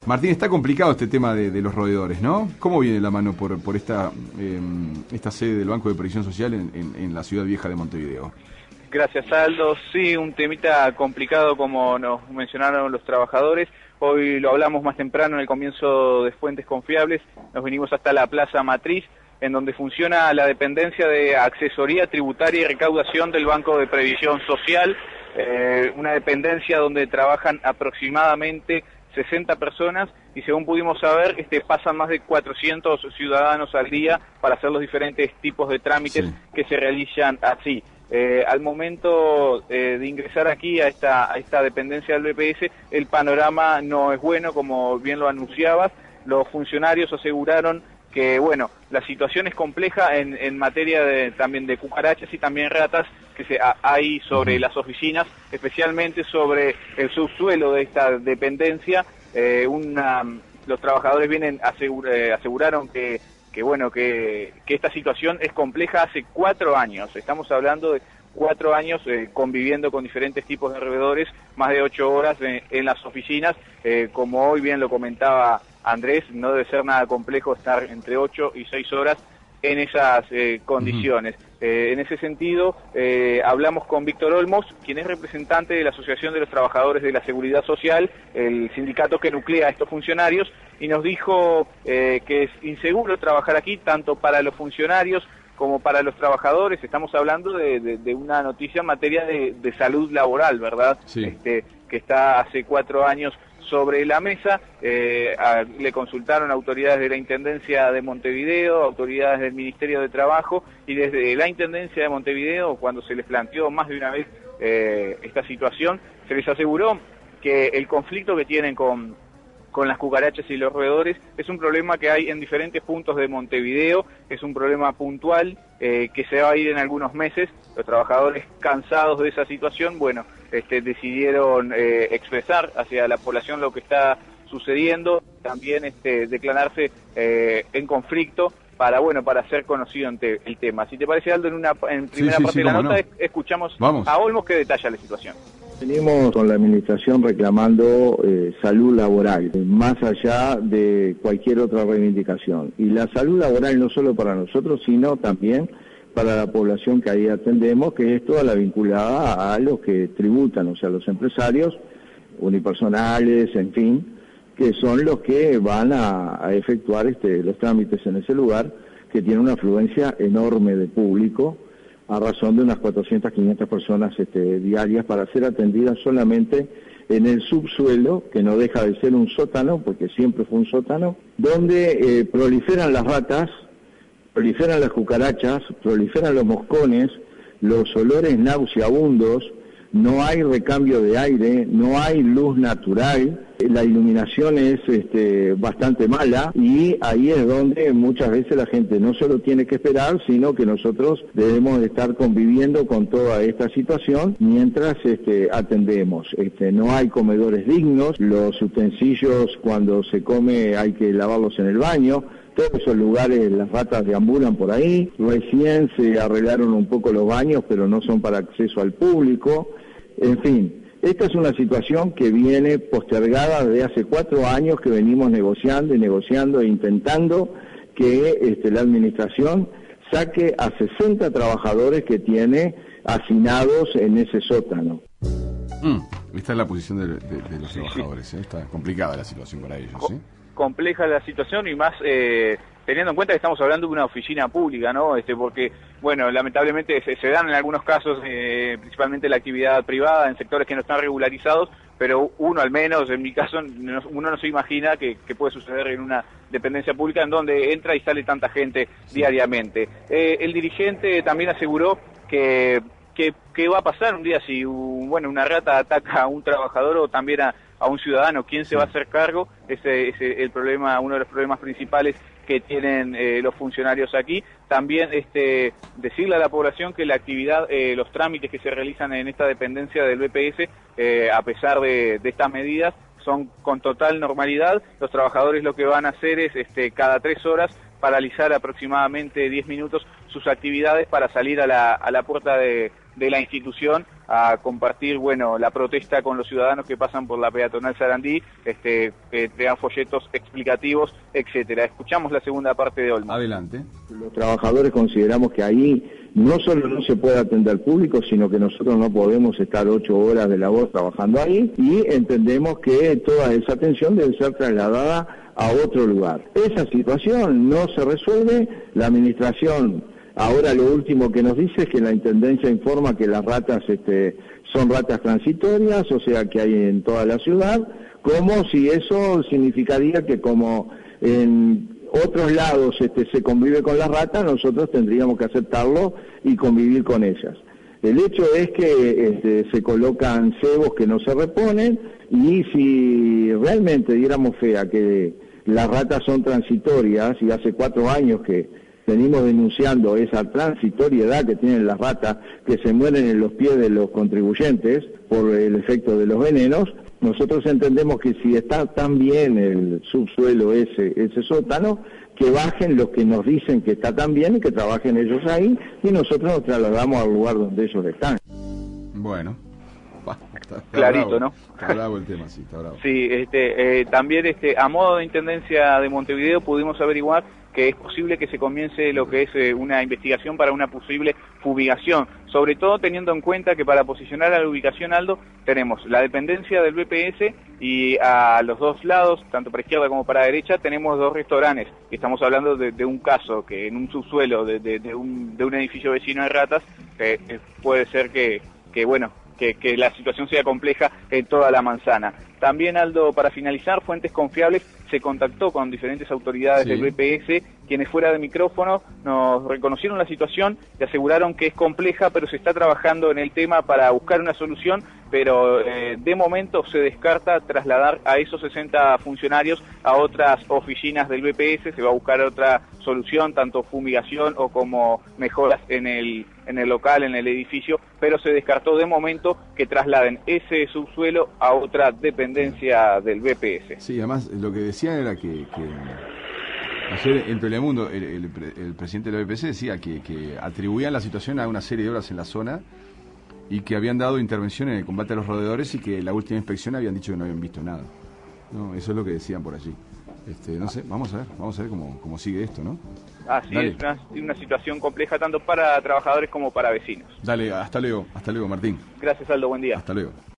Martín, está complicado este tema de los roedores, ¿no? ¿Cómo viene la mano por esta sede del Banco de Previsión Social en la ciudad vieja de Montevideo? Gracias, Aldo. Sí, un temita complicado como nos mencionaron los trabajadores. Hoy lo hablamos más temprano en el comienzo de Fuentes Confiables. Nos vinimos hasta la Plaza Matriz, en donde funciona la dependencia de asesoría tributaria y recaudación del Banco de Previsión Social, una dependencia donde trabajan aproximadamente 60 personas y según pudimos saber, pasan más de 400 ciudadanos al día para hacer los diferentes tipos de trámites que se realizan así. Al momento de ingresar aquí a esta dependencia del BPS, el panorama no es bueno, como bien lo anunciabas. Los funcionarios aseguraron que, bueno, la situación es compleja en materia también de cucarachas y también ratas que hay sobre las oficinas, especialmente sobre el subsuelo de esta dependencia. Los trabajadores aseguraron que esta situación es compleja hace 4 años. Estamos hablando de 4 años conviviendo con diferentes tipos de roedores, más de 8 horas en las oficinas. Como hoy bien lo comentaba Andrés, no debe ser nada complejo estar entre 8 y 6 horas en esas condiciones. En ese sentido, hablamos con Víctor Olmos, quien es representante de la Asociación de los Trabajadores de la Seguridad Social, el sindicato que nuclea a estos funcionarios, y nos dijo que es inseguro trabajar aquí, tanto para los funcionarios como para los trabajadores. Estamos hablando de una noticia en materia de salud laboral, ¿verdad? Sí. Que está hace 4 años sobre la mesa. Le consultaron autoridades de la Intendencia de Montevideo, autoridades del Ministerio de Trabajo, y desde la Intendencia de Montevideo, cuando se les planteó más de una vez esta situación, se les aseguró que el conflicto que tienen con las cucarachas y los roedores es un problema que hay en diferentes puntos de Montevideo, es un problema puntual que se va a ir en algunos meses. Los trabajadores, cansados de esa situación, decidieron expresar hacia la población lo que está sucediendo, también declararse en conflicto para hacer conocido el tema. Si te parece, Aldo, en primera parte de la nota escuchamos a Olmos que detalla la situación. Venimos con la administración reclamando salud laboral, más allá de cualquier otra reivindicación. Y la salud laboral no solo para nosotros, sino también para la población que ahí atendemos, que es toda la vinculada a los que tributan, o sea, los empresarios, unipersonales, en fin, que son los que van a efectuar los trámites en ese lugar, que tiene una afluencia enorme de público, a razón de unas 400, 500 personas diarias para ser atendidas solamente en el subsuelo, que no deja de ser un sótano, porque siempre fue un sótano, donde proliferan las ratas, proliferan las cucarachas, proliferan los moscones, los olores nauseabundos, no hay recambio de aire, no hay luz natural, la iluminación es bastante mala, y ahí es donde muchas veces la gente no solo tiene que esperar, sino que nosotros debemos de estar conviviendo con toda esta situación mientras atendemos. No hay comedores dignos, los utensilios cuando se come hay que lavarlos en el baño. Todos esos lugares las ratas deambulan por ahí. Recién se arreglaron un poco los baños, pero no son para acceso al público. En fin, esta es una situación que viene postergada desde hace 4 años, que venimos negociando e intentando que la administración saque a 60 trabajadores que tiene hacinados en ese sótano. Esta es la posición de los trabajadores, Está complicada la situación para ellos, ¿sí? Compleja la situación, y más teniendo en cuenta que estamos hablando de una oficina pública, ¿no? Porque, lamentablemente se dan en algunos casos, principalmente la actividad privada, en sectores que no están regularizados, pero uno, al menos en mi caso, uno no se imagina que puede suceder en una dependencia pública en donde entra y sale tanta gente diariamente. El dirigente también aseguró que qué va a pasar un día si una rata ataca a un trabajador o también a un ciudadano. ¿Quién se va a hacer cargo? Ese es el problema, uno de los problemas principales que tienen los funcionarios aquí. También decirle a la población que la actividad, los trámites que se realizan en esta dependencia del BPS, a pesar de estas medidas, son con total normalidad. Los trabajadores lo que van a hacer es cada 3 horas paralizar aproximadamente 10 minutos sus actividades para salir a la puerta de la institución a compartir, bueno, la protesta con los ciudadanos que pasan por la peatonal Sarandí, entregan folletos explicativos, etcétera. Escuchamos la segunda parte de Olmo. Adelante. Los trabajadores consideramos que ahí no solo no se puede atender al público, sino que nosotros no podemos estar 8 horas de labor trabajando ahí, y entendemos que toda esa atención debe ser trasladada a otro lugar. Esa situación no se resuelve, la administración ahora lo último que nos dice es que la Intendencia informa que las ratas son ratas transitorias, o sea que hay en toda la ciudad, como si eso significaría que como en otros lados se convive con las ratas, nosotros tendríamos que aceptarlo y convivir con ellas. El hecho es que se colocan cebos que no se reponen, y si realmente diéramos fe a que las ratas son transitorias, y hace 4 años que venimos denunciando esa transitoriedad que tienen las ratas, que se mueren en los pies de los contribuyentes por el efecto de los venenos, nosotros entendemos que si está tan bien el subsuelo ese sótano, que bajen los que nos dicen que está tan bien y que trabajen ellos ahí, y nosotros nos trasladamos al lugar donde ellos están. Bueno. Está clarito, bravo, ¿no? Está bravo el tema, sí, está bravo. Sí, también a modo de Intendencia de Montevideo pudimos averiguar que es posible que se comience lo que es una investigación para una posible fumigación, sobre todo teniendo en cuenta que para posicionar a la ubicación, Aldo, tenemos la dependencia del BPS y a los dos lados, tanto para izquierda como para derecha, tenemos 2 restaurantes. Estamos hablando de un caso que en un subsuelo de un edificio vecino de ratas, puede ser que la situación sea compleja en toda la manzana. También, Aldo, para finalizar, Fuentes Confiables se contactó con diferentes autoridades del BPS, quienes fuera de micrófono nos reconocieron la situación y aseguraron que es compleja, pero se está trabajando en el tema para buscar una solución, pero de momento se descarta trasladar a esos 60 funcionarios a otras oficinas del BPS. Se va a buscar otra solución, tanto fumigación o como mejoras en el local, en el edificio, pero se descartó de momento que trasladen ese subsuelo a otra dependencia del BPS. Sí, además lo que decían era que ayer en Telemundo el presidente del BPS decía que atribuían la situación a una serie de obras en la zona y que habían dado intervención en el combate a los roedores, y que la última inspección habían dicho que no habían visto nada. No, eso es lo que decían por allí. No sé, vamos a ver cómo sigue esto, ¿no? Así es, una situación compleja tanto para trabajadores como para vecinos. Dale, hasta luego Martín. Gracias, Aldo, buen día. Hasta luego.